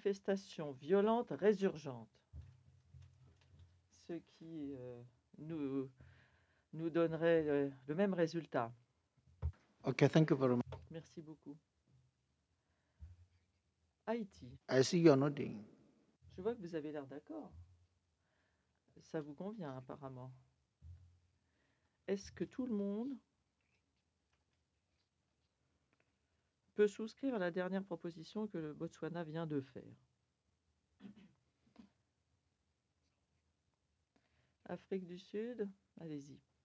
manifestations violentes résurgentes. Ce qui nous donnerait le même résultat. Okay, thank you very much. Merci beaucoup. Haïti. I see you're nodding. Je vois que vous avez l'air d'accord. Ça vous convient apparemment. Est-ce que tout le monde peut souscrire à la dernière proposition que le Botswana vient de faire? Afrique du Sud, allez-y.